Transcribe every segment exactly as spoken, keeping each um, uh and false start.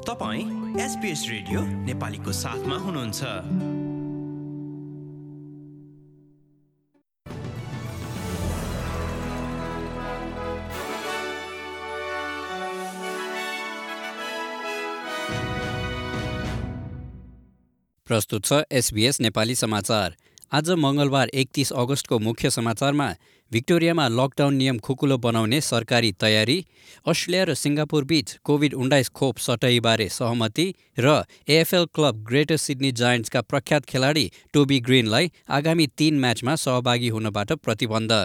तपाईं SBS radio नेपालीको साथमा हुनुहुन्छ। प्रस्तुत छ एसबीएस नेपाली समाचार। आज मङ्गलबार एकतीस अगस्तको मुख्य समाचारमा भिक्टोरियामा लकडाउन नियम खुकुलो बनाउने सरकारी तयारी, अस्ट्रेलिया र सिङ्गापुर बीच कोभिड उन्नाइस खोप सटैबारे सहमति र एएफएल क्लब ग्रेटर सिडनी जायन्ट्सका प्रख्यात खेलाडी टोबी ग्रिनलाई आगामी तीन म्याचमा सहभागी हुनबाट प्रतिबन्ध।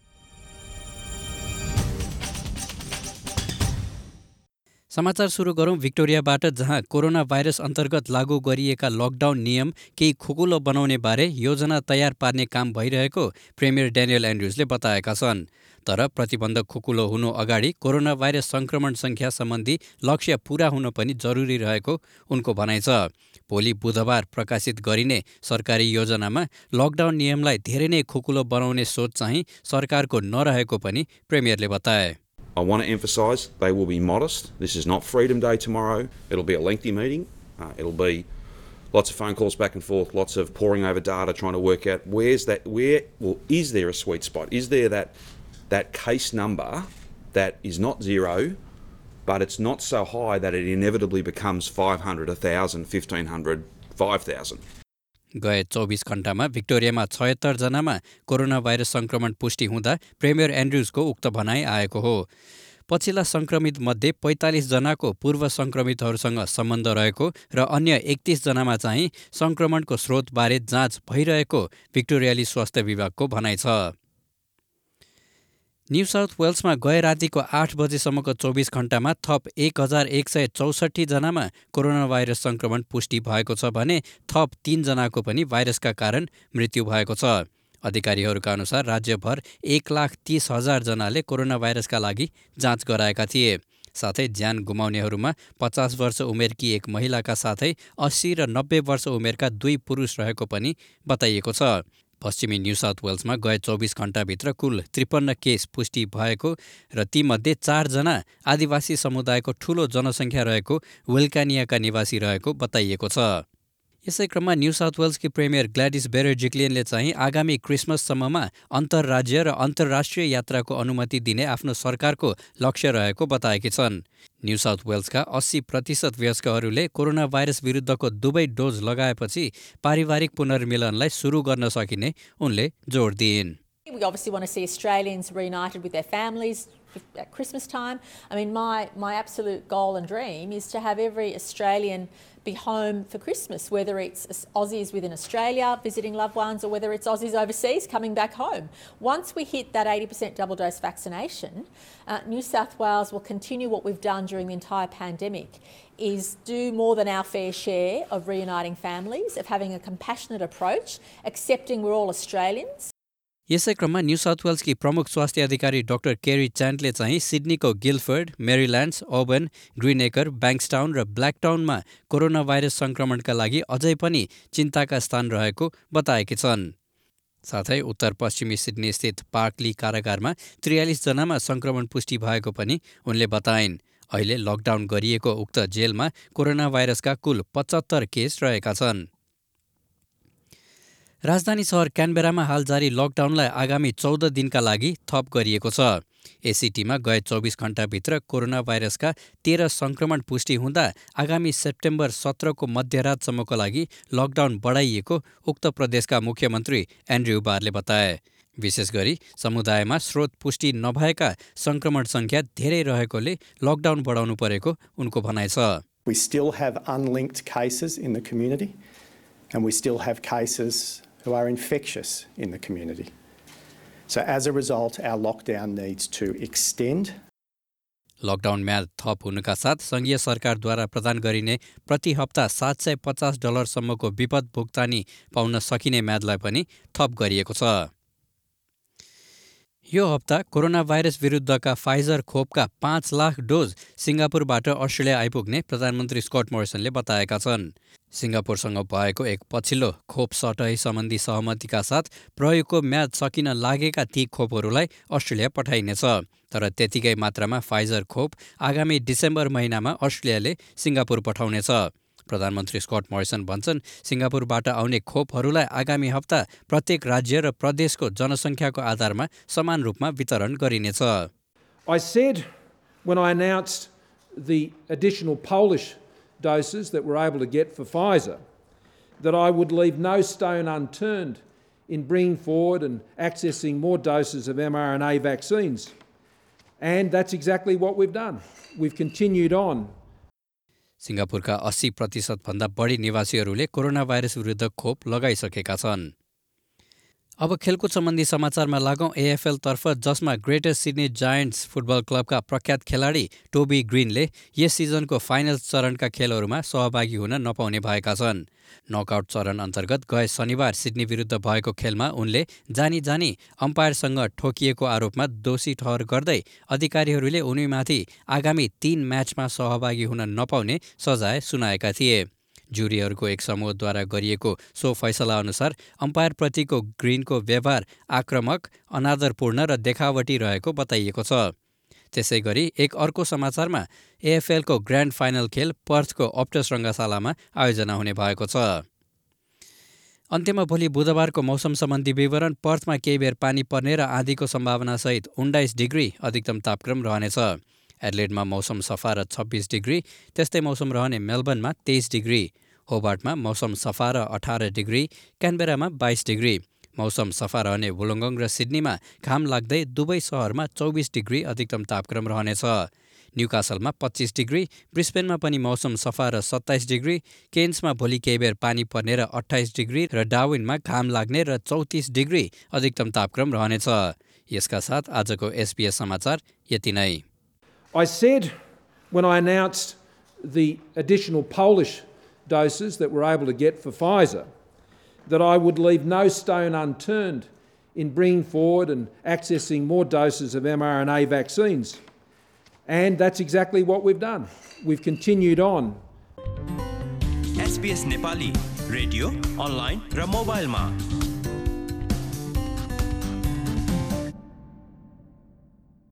समाचार सुरु गरौं भिक्टोरियाबाट, जहाँ कोरोना भाइरस अन्तर्गत लागू गरिएका लकडाउन नियम केही खुकुलो बनाउने बारे योजना तयार पार्ने काम भइरहेको प्रेमियर डेनियल एन्ड्रुजले बताएका छन्। तर प्रतिबन्ध खुकुलो हुनु अगाडि कोरोना भाइरस संक्रमण संख्या सम्बन्धी लक्ष्य पूरा हुन पनि जरुरी रहेको उनको भनाइ छ। भोलि बुधबार प्रकाशित गरिने सरकारी योजनामा लकडाउन नियमलाई धेरै नै खुकुलो बनाउने सोच चाहिँ सरकारको नरहेको पनि प्रेमियरले बताए। I want to emphasise they will be modest. This is not Freedom Day tomorrow. It'll be a lengthy meeting. Uh, it'll be lots of phone calls back and forth, lots of poring over data, trying to work out where's that, where, well, is there a sweet spot? Is there that that case number that is not zero, but it's not so high that it inevitably becomes five hundred, one thousand, fifteen hundred, five thousand? गए चौबिस घण्टामा भिक्टोरियामा छयत्तर जनामा corona virus संक्रमण पुष्टि हुँदा premier एन्ड्रुजको उक्त भनाइ आएको हो। पछिल्ला संक्रमित मध्ये पैँतालिस जनाको पूर्व संक्रमितहरूसँग सम्बन्ध रहेको र अन्य एकतीस जनामा चाहिँ संक्रमणको स्रोतबारे जाँच भइरहेको भिक्टोरियाली स्वास्थ्य विभागको भनाइ छ। न्यू साउथ वेल्समा गए रातिको आठ बजेसम्मको चौबिस घण्टामा थप एक हजार एक सय चौसठी जनामा कोरोना भाइरस संक्रमण पुष्टि भएको छ भने थप तीन जनाको पनि भाइरसका कारण मृत्यु भएको छ। अधिकारीहरूका अनुसार राज्यभर एक लाख तीस हजार जनाले कोरोना भाइरसका लागि जाँच गराएका थिए। साथै ज्यान गुमाउनेहरूमा पचास वर्ष उमेरकी एक महिलाका साथै अस्सी र नब्बे वर्ष उमेरका दुई पुरुष रहेको पनि बताइएको छ। पश्चिमी न्यू साउथ वेल्समा गए चौबिस घण्टाभित्र कुल त्रिपन्न केस पुष्टि भएको र तीमध्ये चारजना आदिवासी समुदायको ठूलो जनसङ्ख्या रहेको वेल्कानियाका निवासी रहेको बताइएको छ। यसै क्रममा न्यू साउथ वेल्सकी प्रेमियर ग्ल्याडिस बेरेजिक्लियनले चाहिँ आगामी क्रिसमससम्ममा अन्तर्राज्य र अन्तर्राष्ट्रिय यात्राको अनुमति दिने आफ्नो सरकारको लक्ष्य रहेको बताएकी छन्। न्यू साउथ वेल्सका अस्सी प्रतिशत वयस्कहरूले कोरोना भाइरस विरुद्धको दुवै डोज लगाएपछि पारिवारिक पुनर्मिलनलाई सुरु गर्न सकिने उनले जोड दिइन्। We obviously want to see Australians reunited with their families at Christmas time. I mean, my, my absolute goal and dream is to have every Australian be home for Christmas, whether it's Aussies within Australia visiting loved ones or whether it's Aussies overseas coming back home. Once we hit that eighty percent double dose vaccination, uh, New South Wales will continue what we've done during the entire pandemic, is do more than our fair share of reuniting families, of having a compassionate approach, accepting we're all Australians. यसै क्रममा New South वेल्सकी प्रमुख स्वास्थ्य अधिकारी doctor केरी च्यान्टले चाहिँ सिडनीको Guilford, मेरील्यान्ड्स, ओबन, ग्रिनएकर, ब्याङ्क्सटाउन र ब्ल्याकटाउनमा corona virus संक्रमणका लागि अझै पनि चिन्ताका स्थान रहेको बताएकी छन्। साथै उत्तर पश्चिमी सिडनी स्थित पार्कली कारागारमा त्रियालिस जनामा संक्रमण पुष्टि भएको पनि उनले बताइन्। अहिले लकडाउन गरिएको उक्त जेलमा कोरोना भाइरसका कुल पचहत्तर केस रहेका छन्। राजधानी सहर क्यानबेरामा हाल जारी लकडाउनलाई आगामी चौध दिनका लागि थप गरिएको छ। एसिटीमा गए चौबिस घण्टाभित्र कोरोना भाइरसका तेह्र संक्रमण पुष्टि हुँदा आगामी सेप्टेम्बर सत्रको मध्यरातसम्मको लागि लकडाउन बढाइएको उक्त प्रदेशका मुख्यमन्त्री एन्ड्रयू बारले बताए। विशेष गरी समुदायमा स्रोत पुष्टि नभएका संक्रमण सङ्ख्या धेरै रहेकोले लकडाउन बढाउनु परेको उनको भनाइ छ। We still have unlinked cases in the community and we still have cases who are infectious in the community. So as a result, our lockdown needs to extend. Lockdown म्याद थप हुनुका साथ सङ्घीय सरकारद्वारा प्रदान गरिने प्रति हप्ता सात सय पचास डलरसम्मको विपद भुक्तानी पाउन सकिने म्यादलाई पनि थप गरिएको छ। यो हप्ता कोरोना भाइरस विरुद्धका फाइजर खोपका पाँच लाख डोज सिङ्गापुरबाट अस्ट्रेलिया आइपुग्ने प्रधानमन्त्री स्कट मोरिसनले बताएका छन्। सिङ्गापुरसँग भएको एक पछिल्लो खोप सटही सम्बन्धी सहमतिका साथ प्रयोगको म्याद सकिन लागेका ती खोपहरूलाई अस्ट्रेलिया पठाइनेछ। तर त्यतिकै मात्रामा फाइजर खोप आगामी डिसेम्बर महिनामा अस्ट्रेलियाले सिङ्गापुर पठाउनेछ। प्रधानमन्त्री स्कट मोरिसन भन्छन् सिङ्गापुरबाट आउने खोपहरूलाई आगामी हप्ता प्रत्येक राज्य र प्रदेशको जनसङ्ख्याको आधारमा समान रूपमा वितरण गरिनेछ। I said when I announced the additional Polish doses that we're able to get for Pfizer that I would leave no stone unturned in bringing forward and accessing more doses of mRNA vaccines. And that's exactly what we've done. We've continued on. सिङ्गापुरका अस्सी प्रतिशतभन्दा बढी निवासीहरूले corona virus विरुद्ध खोप लगाइसकेका छन्। अब खेलकुद सम्बन्धी समाचारमा लागौं। एएफएल तर्फ जसमा ग्रेटर सिडनी जायन्ट्स फुटबल क्लबका प्रख्यात खेलाडी टोबी ग्रिनले यस सिजनको फाइनल चरणका खेलहरूमा सहभागी हुन नपाउने भएका छन्। नकआउट चरण अन्तर्गत गए शनिबार सिडनी विरुद्ध भएको खेलमा उनले जानी जानी अम्पायरसँग ठोकिएको आरोपमा दोषी ठहर गर्दै अधिकारीहरूले उनीमाथि आगामी तीन म्याचमा सहभागी हुन नपाउने सजाय सुनाएका थिए। जुरीहरूको एक समूहद्वारा गरिएको सो फैसला अनुसार अम्पायरप्रतिको ग्रिनको व्यवहार आक्रामक, अनादरपूर्ण र देखावटी रहेको बताइएको छ। त्यसै गरी एक अर्को समाचारमा एएफएलको ग्रान्ड फाइनल खेल पर्थको अप्टस रङ्गशालामा आयोजना हुने भएको छ। अन्त्यमा भोलि बुधबारको मौसम सम्बन्धी विवरण। पर्थमा केही बेर पानी पर्ने र आँधीको सम्भावनासहित उन्नाइस डिग्री अधिकतम तापक्रम रहनेछ। एडलेडमा मौसम सफा र छब्बिस डिग्री, त्यस्तै मौसम रहने मेलबर्नमा तेइस डिग्री, होबार्टमा मौसम सफा र अठार डिग्री, क्यानबेरामा बाइस डिग्री, मौसम सफा रहने वुलुङ्गङ र सिडनीमा घाम लाग्दै दुवै सहरमा चौबिस डिग्री अधिकतम तापक्रम रहनेछ। न्युकासलमा पच्चिस डिग्री, ब्रिस्बेनमा पनि मौसम सफा र सत्ताइस डिग्री, केन्समा भोलि केही बेर पानी पर्ने र अट्ठाइस डिग्री र डार्विनमा घाम लाग्ने र चौतिस डिग्री अधिकतम तापक्रम रहनेछ। यसका साथ आजको एसबीएस समाचार यति नै। I said when I announced the additional Polish doses that we're able to get for Pfizer that I would leave no stone unturned in bringing forward and accessing more doses of mRNA vaccines. And that's exactly what we've done. We've continued on. SBS Nepali radio, online र मोबाइलमा